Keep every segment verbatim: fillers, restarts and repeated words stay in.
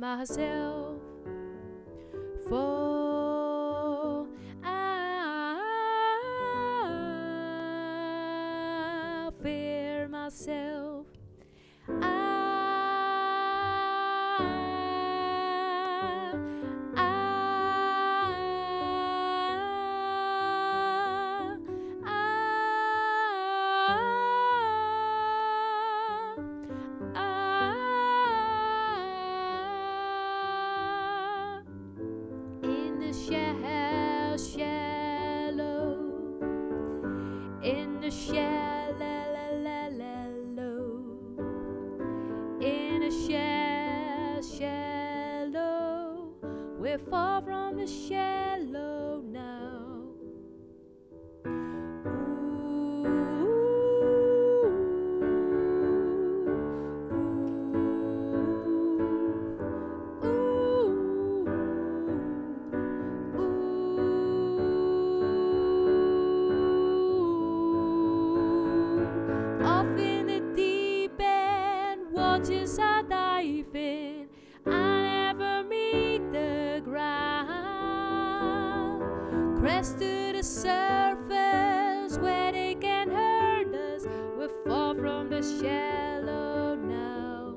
myself, for I fear myself. I, I, I, I, in the shell, shallow, in the shallow, in a shell, shallow, we're far from the shallow now. Off in the deep end, waters are diving. I never meet the ground. Crest to the surface where they can hurt us. We're far from the shallow now.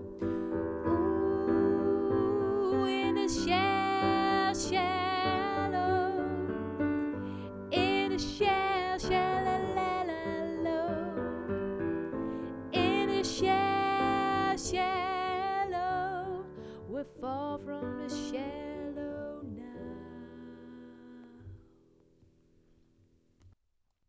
Ooh, in the shell, shallow, in the shell, shallow. Shell, shallow, we're far from the shallow now.